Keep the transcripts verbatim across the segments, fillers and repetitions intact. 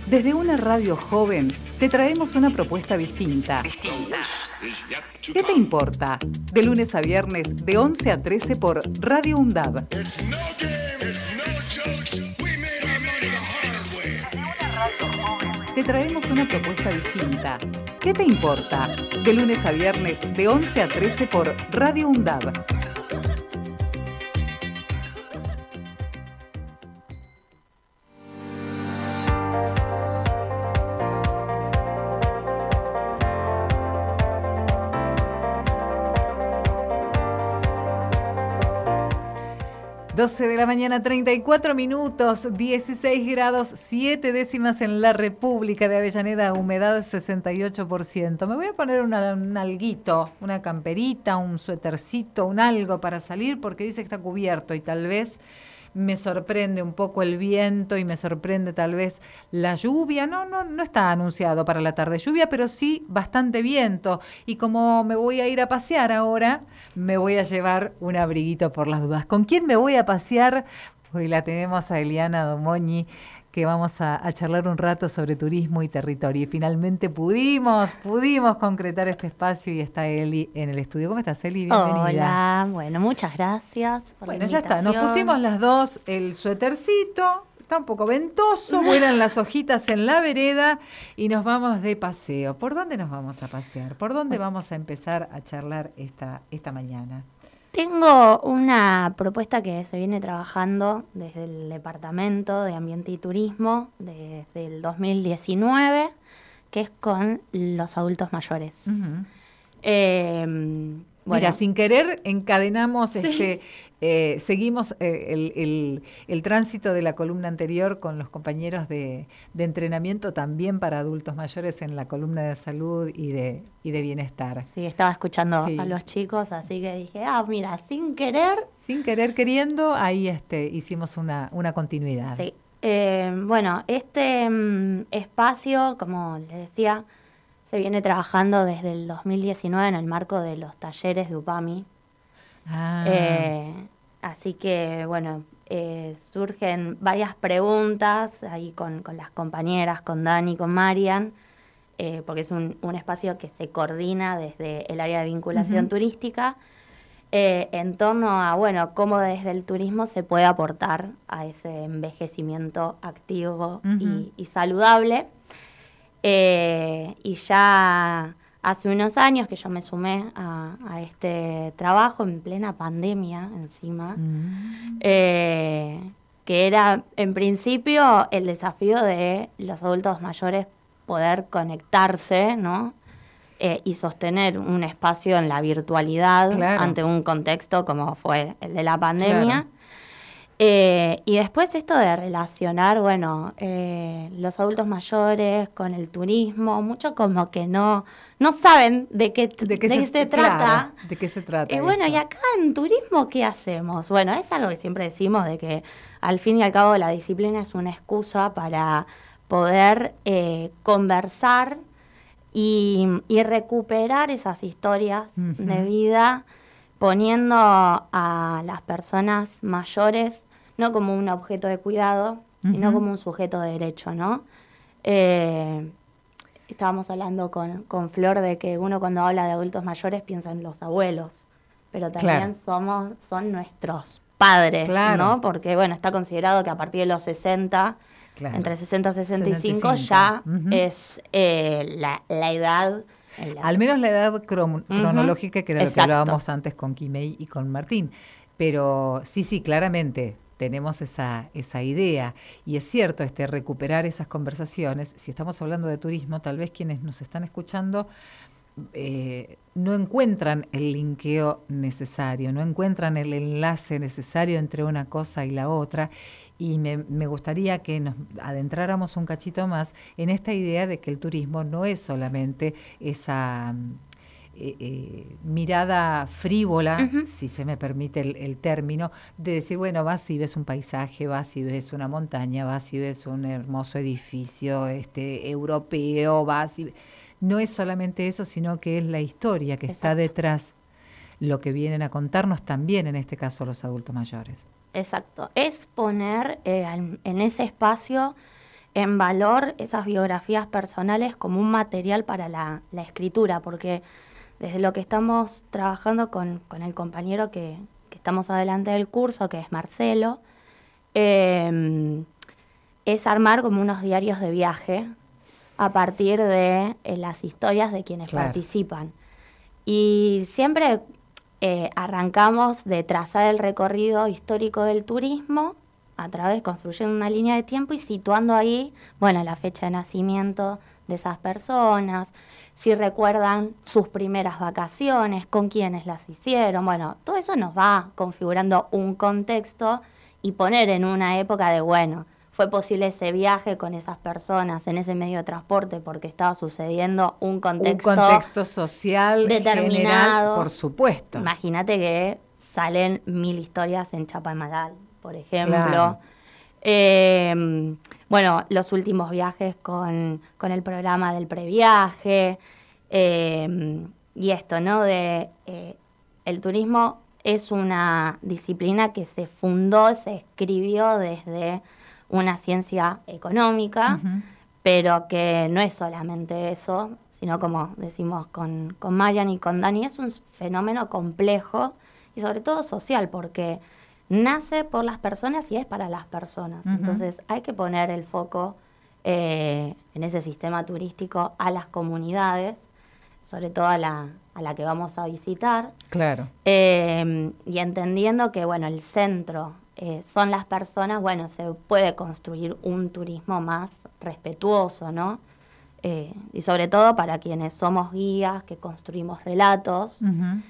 Desde una radio joven te traemos una propuesta distinta. Distinta. ¿Qué te importa? De lunes a viernes de once a trece por Radio UNDAB. Te traemos una propuesta distinta. ¿Qué te importa? De lunes a viernes de once a trece por Radio UNDAB. doce de la mañana, treinta y cuatro minutos, dieciséis grados, siete décimas en la República de Avellaneda, humedad sesenta y ocho por ciento. Me voy a poner una, un alguito, una camperita, un suétercito, un algo para salir, porque dice que está cubierto y tal vez me sorprende un poco el viento y me sorprende tal vez la lluvia. No, no, no está anunciado para la tarde lluvia, pero sí bastante viento. Y como me voy a ir a pasear ahora, me voy a llevar un abriguito por las dudas. ¿Con quién me voy a pasear? Hoy la tenemos a Eliana Domogni, que vamos a, a charlar un rato sobre turismo y territorio. Y finalmente pudimos, pudimos concretar este espacio y está Eli en el estudio. ¿Cómo estás, Eli? Bienvenida. Hola, bueno, muchas gracias por bueno, la ya está, nos pusimos las dos el suétercito, está un poco ventoso, vuelan las hojitas en la vereda y nos vamos de paseo. ¿Por dónde nos vamos a pasear? ¿Por dónde vamos a empezar a charlar esta, esta mañana? Tengo una propuesta que se viene trabajando desde el Departamento de Ambiente y Turismo desde el dos mil diecinueve, que es con los adultos mayores. Uh-huh. eh, bueno. Mira, sin querer encadenamos, Sí. este, eh, seguimos eh, el, el, el tránsito de la columna anterior con los compañeros de, de entrenamiento también para adultos mayores en la columna de salud y de, y de bienestar. Sí, estaba escuchando Sí. a los chicos, así que dije, ah, mira, sin querer. Sin querer queriendo, ahí este, hicimos una, una continuidad. Sí. Eh, bueno, este mm, espacio, como les decía, se viene trabajando desde el dos mil diecinueve en el marco de los talleres de UPAMI. Ah. Eh, así que, bueno, eh, surgen varias preguntas ahí con, con las compañeras, con Dani, con Marian, eh, porque es un, un espacio que se coordina desde el área de vinculación Uh-huh. turística, eh, en torno a, bueno, cómo desde el turismo se puede aportar a ese envejecimiento activo Uh-huh. y, y saludable. Eh, y ya hace unos años que yo me sumé a, a este trabajo en plena pandemia encima, Mm. eh, que era en principio el desafío de los adultos mayores poder conectarse, ¿no? Eh, y sostener un espacio en la virtualidad. Claro. Ante un contexto como fue el de la pandemia. Claro. Eh, y después esto de relacionar, bueno, eh, los adultos mayores con el turismo, mucho como que no, no saben de qué, de qué, de se, qué se trata. Claro, de qué se trata. Eh, bueno, y acá en turismo, ¿qué hacemos? Bueno, es algo que siempre decimos de que al fin y al cabo la disciplina es una excusa para poder eh, conversar y, y recuperar esas historias uh-huh. de vida, poniendo a las personas mayores no como un objeto de cuidado, uh-huh. sino como un sujeto de derecho, ¿no? Eh, estábamos hablando con, con Flor de que uno cuando habla de adultos mayores piensa en los abuelos, pero también claro. somos, son nuestros padres, claro. ¿no? Porque, bueno, está considerado que a partir de los sesenta, claro. entre sesenta y sesenta y cinco, sesenta y cinco. Ya uh-huh. es eh, la, la edad... La... Al menos la edad cron- uh-huh. cronológica, que era Exacto. lo que hablábamos antes con Kimei y con Martín. Pero sí, sí, claramente... tenemos esa, esa idea, y es cierto, este, recuperar esas conversaciones. Si estamos hablando de turismo, tal vez quienes nos están escuchando eh, no encuentran el linkeo necesario, no encuentran el enlace necesario entre una cosa y la otra, y me, me gustaría que nos adentráramos un cachito más en esta idea de que el turismo no es solamente esa... Eh, eh, mirada frívola, uh-huh. si se me permite el, el término, de decir, bueno, vas y ves un paisaje, vas y ves una montaña, vas y ves un hermoso edificio este, europeo, vas y... No es solamente eso, sino que es la historia que Exacto. está detrás, lo que vienen a contarnos también, en este caso, los adultos mayores. Exacto. Es poner eh, en ese espacio en valor esas biografías personales como un material para la, la escritura, porque desde lo que estamos trabajando con, con el compañero que, que estamos adelante del curso, que es Marcelo, eh, es armar como unos diarios de viaje a partir de eh, las historias de quienes claro. participan. Y siempre eh, arrancamos de trazar el recorrido histórico del turismo a través, construyendo una línea de tiempo y situando ahí, bueno, la fecha de nacimiento de esas personas, si recuerdan sus primeras vacaciones, con quiénes las hicieron. Bueno, todo eso nos va configurando un contexto y poner en una época de, bueno, fue posible ese viaje con esas personas en ese medio de transporte porque estaba sucediendo un contexto, un contexto social determinado. General, por supuesto. Imagínate que salen mil historias en Chapadmalal, por ejemplo. Claro. Eh, bueno, los últimos viajes con, con el programa del previaje. Eh, y esto, ¿no? De eh, el turismo es una disciplina que se fundó, se escribió desde una ciencia económica, uh-huh. pero que no es solamente eso, sino como decimos con, con Marian y con Dani, es un fenómeno complejo y sobre todo social, porque nace por las personas y es para las personas. Uh-huh. Entonces hay que poner el foco eh, en ese sistema turístico a las comunidades, sobre todo a la, a la que vamos a visitar. Claro. Eh, y entendiendo que, bueno, el centro eh, son las personas, bueno, se puede construir un turismo más respetuoso, ¿no? Eh, y sobre todo para quienes somos guías, que construimos relatos, uh-huh.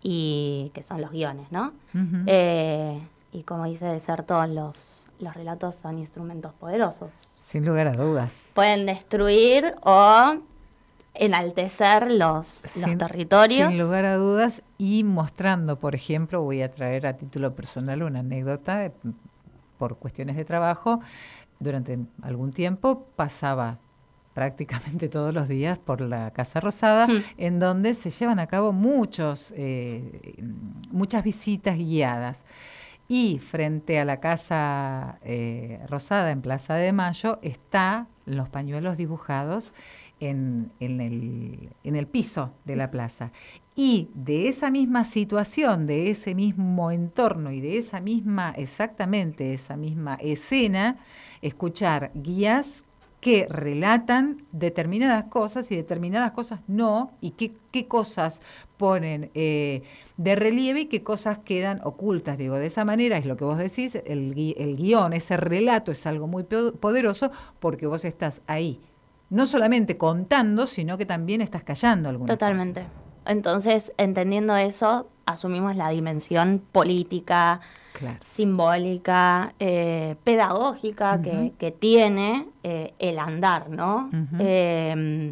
y que son los guiones, ¿no? Uh-huh. Eh, y como dice Desertón, los, los relatos son instrumentos poderosos. Sin lugar a dudas. Pueden destruir o enaltecer los, sin, los territorios. Sin lugar a dudas, y mostrando, por ejemplo, voy a traer a título personal una anécdota, por cuestiones de trabajo, durante algún tiempo pasaba prácticamente todos los días por la Casa Rosada, hmm. en donde se llevan a cabo muchos, eh, muchas visitas guiadas. Y frente a la Casa eh, Rosada, en Plaza de Mayo, están los pañuelos dibujados en, en, el, en el piso de la plaza. Y de esa misma situación, de ese mismo entorno y de esa misma, exactamente esa misma escena, escuchar guías que relatan determinadas cosas y determinadas cosas no, y qué, qué cosas ponen eh, de relieve y qué cosas quedan ocultas. Digo, de esa manera es lo que vos decís, el, gui- el guión, ese relato es algo muy poderoso porque vos estás ahí, no solamente contando, sino que también estás callando algunas Totalmente. cosas. Entonces, entendiendo eso, asumimos la dimensión política, claro. simbólica, eh, pedagógica uh-huh. que, que tiene eh, el andar, ¿no? Uh-huh. Eh,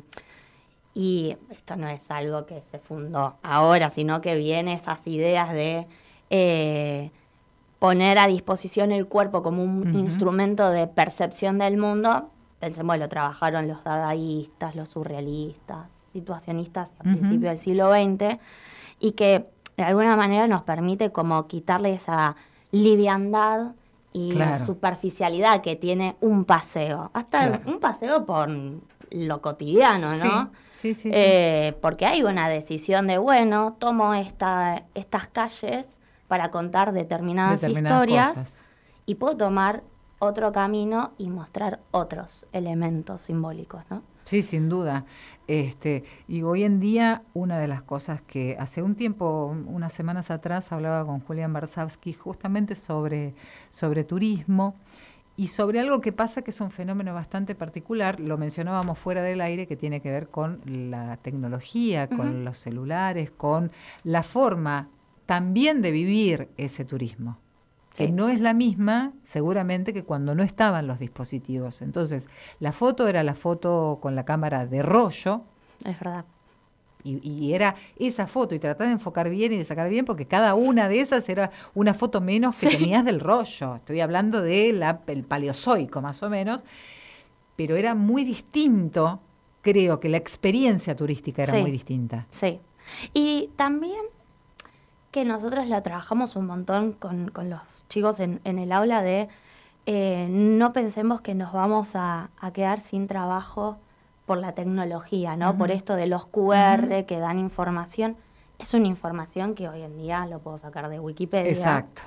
y esto no es algo que se fundó ahora, sino que viene esas ideas de eh, poner a disposición el cuerpo como un uh-huh. instrumento de percepción del mundo. Pensemos, lo trabajaron los dadaístas, los surrealistas, situacionistas a uh-huh. principios del siglo veinte, y que de alguna manera nos permite como quitarle esa liviandad y claro. superficialidad que tiene un paseo, hasta claro. un paseo por lo cotidiano, ¿no? Sí, sí, sí, eh, sí. Porque hay una decisión de, bueno, tomo esta, estas calles para contar determinadas, determinadas historias cosas. Y puedo tomar otro camino y mostrar otros elementos simbólicos, ¿no? Sí, sin duda. Este, y hoy en día una de las cosas que hace un tiempo, unas semanas atrás, hablaba con Julián Barsavsky justamente sobre, sobre turismo y sobre algo que pasa que es un fenómeno bastante particular, lo mencionábamos fuera del aire, que tiene que ver con la tecnología, con uh-huh. los celulares, con la forma también de vivir ese turismo. Que sí. no es la misma, seguramente, que cuando no estaban los dispositivos. Entonces, la foto era la foto con la cámara de rollo. Es verdad. Y, y era esa foto, y tratar de enfocar bien y de sacar bien, porque cada una de esas era una foto menos que sí. tenías del rollo. Estoy hablando del paleozoico, más o menos. Pero era muy distinto, creo que la experiencia turística era sí. muy distinta. Sí. Y también que nosotros la trabajamos un montón con, con los chicos en, en el aula de eh, no pensemos que nos vamos a, a quedar sin trabajo por la tecnología, ¿no? Uh-huh. Por esto de los cu erre uh-huh. que dan información. Es una información que hoy en día lo puedo sacar de Wikipedia. Exacto.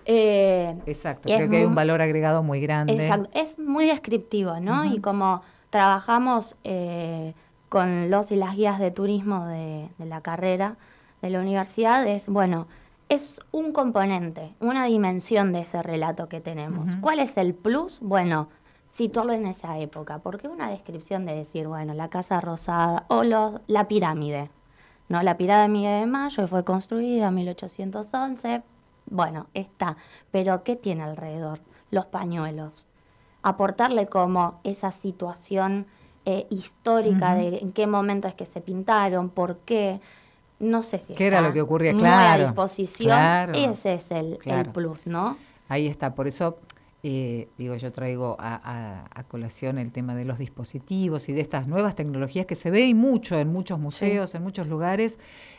Eh, Exacto, creo que hay un valor agregado muy grande. Exacto, es muy descriptivo, ¿no? Uh-huh. Y como trabajamos eh, con los y las guías de turismo de, de la carrera de la universidad, es, bueno, es un componente, una dimensión de ese relato que tenemos. Uh-huh. ¿Cuál es el plus? Bueno, situarlo en esa época, porque una descripción de decir, bueno, la Casa Rosada o los, la pirámide, ¿no? La pirámide de Mayo fue construida en mil ochocientos once, bueno, está, pero ¿qué tiene alrededor? Los pañuelos. Aportarle como esa situación eh, histórica uh-huh. de en qué momento es que se pintaron, por qué, no sé si ¿Qué era lo que ocurría? Muy claro, a disposición, claro, ese es el, claro. el plus, ¿no? Ahí está, por eso, eh, digo, yo traigo a, a, a colación el tema de los dispositivos y de estas nuevas tecnologías que se ve y mucho en muchos museos, sí. en muchos lugares,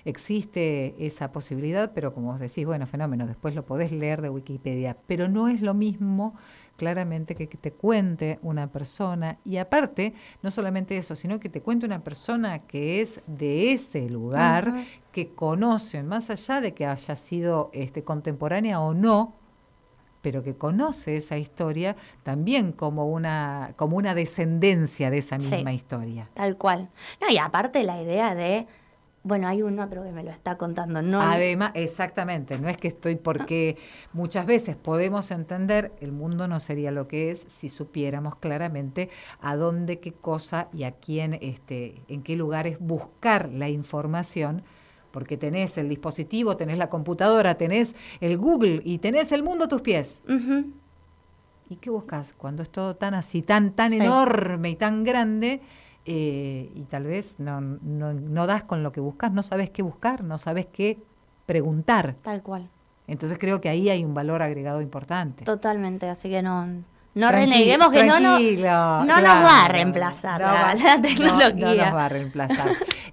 existe esa posibilidad, pero como vos decís, bueno, fenómeno, después lo podés leer de Wikipedia, pero no es lo mismo claramente que, que te cuente una persona, y aparte, no solamente eso, sino que te cuente una persona que es de ese lugar, uh-huh. que conoce, más allá de que haya sido este, contemporánea o no, pero que conoce esa historia también como una, como una descendencia de esa misma sí, historia. Tal cual. No, y aparte la idea de, bueno, hay un otro que me lo está contando. No Además, exactamente, no es que estoy, porque muchas veces podemos entender, el mundo no sería lo que es si supiéramos claramente a dónde, qué cosa y a quién, este, en qué lugares buscar la información, porque tenés el dispositivo, tenés la computadora, tenés el Google y tenés el mundo a tus pies. Uh-huh. ¿Y qué buscas? Cuando es todo tan así, tan, tan sí. enorme y tan grande, eh, y tal vez no, no, no das con lo que buscas, no sabes qué buscar, no sabes qué preguntar. Tal cual. Entonces creo que ahí hay un valor agregado importante. Totalmente, así que no... No reneguemos que no, no, no claro, nos va a reemplazar no la, va, la tecnología. No, no nos va a reemplazar.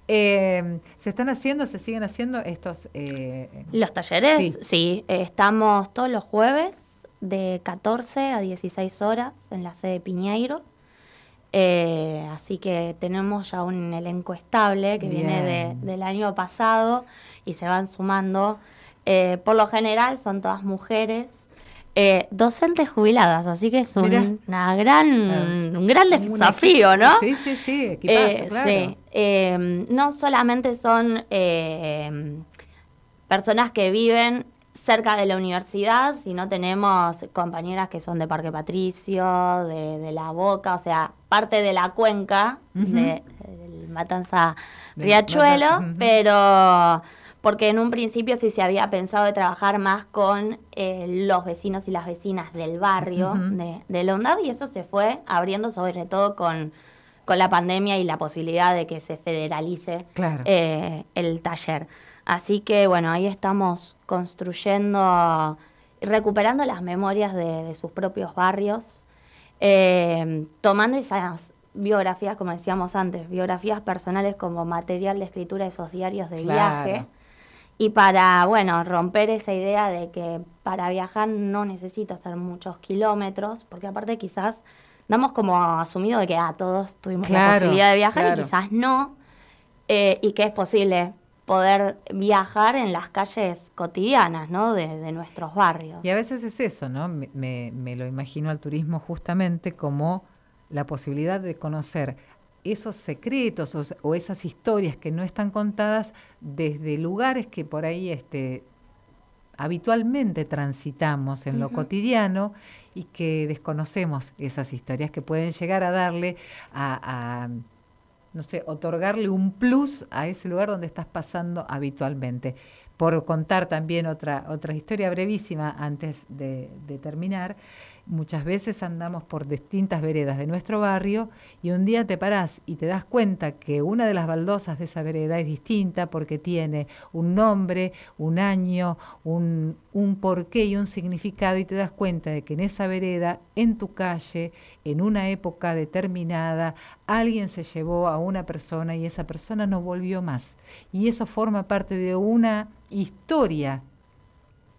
eh, ¿Se están haciendo, se siguen haciendo estos...? Eh, Los talleres, sí. sí eh, estamos todos los jueves de catorce a dieciséis horas en la sede Piñeiro. Eh, así que tenemos ya un elenco estable que Bien. viene de, del año pasado y se van sumando. Eh, por lo general son todas mujeres. Eh, docentes jubiladas, así que es un, una gran, ah, un gran desafío, ¿no? Sí, sí, sí, equipazo, eh, claro. Sí. Eh, no solamente son eh, personas que viven cerca de la universidad, sino tenemos compañeras que son de Parque Patricio, de, de La Boca, o sea, parte de la cuenca uh-huh. de, del Matanza Riachuelo, Mata- uh-huh. pero... porque en un principio sí se había pensado de trabajar más con eh, los vecinos y las vecinas del barrio uh-huh. de, de Londres, y eso se fue abriendo sobre todo con, con la pandemia y la posibilidad de que se federalice claro. eh, el taller. Así que, bueno, ahí estamos construyendo y recuperando las memorias de, de sus propios barrios, eh, tomando esas biografías, como decíamos antes, biografías personales como material de escritura de esos diarios de claro. viaje. Y para, bueno, romper esa idea de que para viajar no necesito hacer muchos kilómetros, porque aparte quizás damos como asumido de que ah, todos tuvimos claro, la posibilidad de viajar claro. y quizás no, eh, y que es posible poder viajar en las calles cotidianas, ¿no? de, de nuestros barrios. Y a veces es eso, ¿no? Me, me, me lo imagino al turismo justamente como la posibilidad de conocer esos secretos o, o esas historias que no están contadas desde lugares que por ahí este, habitualmente transitamos en uh-huh. lo cotidiano y que desconocemos esas historias que pueden llegar a darle a, a, no sé, otorgarle un plus a ese lugar donde estás pasando habitualmente. Por contar también otra, otra historia brevísima antes de, de terminar, muchas veces andamos por distintas veredas de nuestro barrio y un día te parás y te das cuenta que una de las baldosas de esa vereda es distinta porque tiene un nombre, un año, un, un porqué y un significado, y te das cuenta de que en esa vereda, en tu calle, en una época determinada, alguien se llevó a una persona y esa persona no volvió más. Y eso forma parte de una historia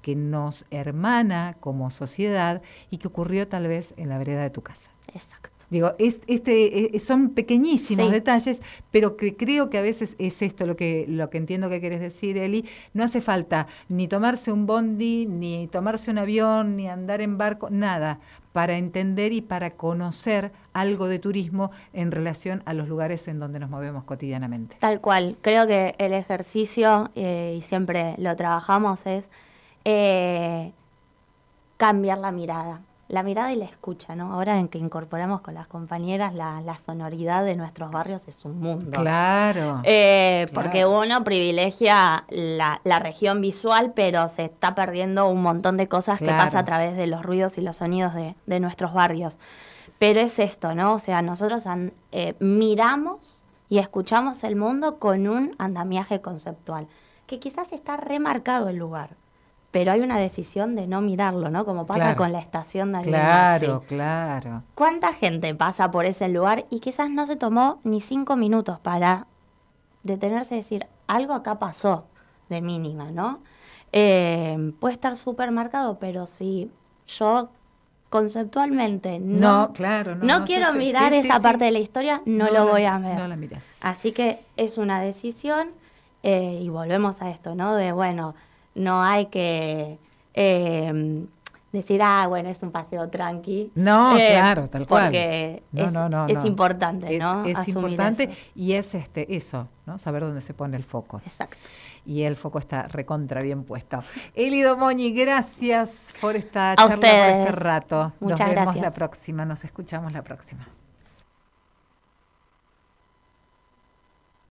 que nos hermana como sociedad y que ocurrió tal vez en la vereda de tu casa. Exacto. Digo, es, este, es, son pequeñísimos sí. detalles, pero que creo que a veces es esto lo que, lo que entiendo que querés decir, Eli. No hace falta ni tomarse un bondi, ni tomarse un avión, ni andar en barco, nada, para entender y para conocer algo de turismo en relación a los lugares en donde nos movemos cotidianamente. Tal cual. Creo que el ejercicio, eh, y siempre lo trabajamos, es eh, cambiar la mirada. La mirada y la escucha, ¿no? Ahora en que incorporamos con las compañeras la, la sonoridad de nuestros barrios es un mundo. Claro. Eh, claro. Porque uno privilegia la, la región visual, pero se está perdiendo un montón de cosas claro. que pasa a través de los ruidos y los sonidos de, de nuestros barrios. Pero es esto, ¿no? O sea, nosotros an, eh, miramos y escuchamos el mundo con un andamiaje conceptual, que quizás está remarcado el lugar. Pero hay una decisión de no mirarlo, ¿no? Como pasa claro. con la estación de Avenida Claro, Maxi. claro. ¿Cuánta gente pasa por ese lugar y quizás no se tomó ni cinco minutos para detenerse y decir, algo acá pasó de mínima, ¿no? Eh, puede estar súper marcado, pero si yo conceptualmente no, no, claro, no, no, no quiero sí, mirar sí, esa sí, parte sí. de la historia, no, no lo la, voy a ver. No la miras. Así que es una decisión eh, y volvemos a esto, ¿no? De, bueno... No hay que eh, decir, ah, bueno, es un paseo tranqui. No, eh, claro, tal cual. Porque no, es, no, no, es no. importante, es, ¿no? Es Asumir importante eso. Y es este eso, ¿no? Saber dónde se pone el foco. Exacto. Y el foco está recontra bien puesto. Eli Domoñi, gracias por esta a charla, ustedes. por este rato. Muchas nos vemos gracias. la próxima, nos escuchamos la próxima.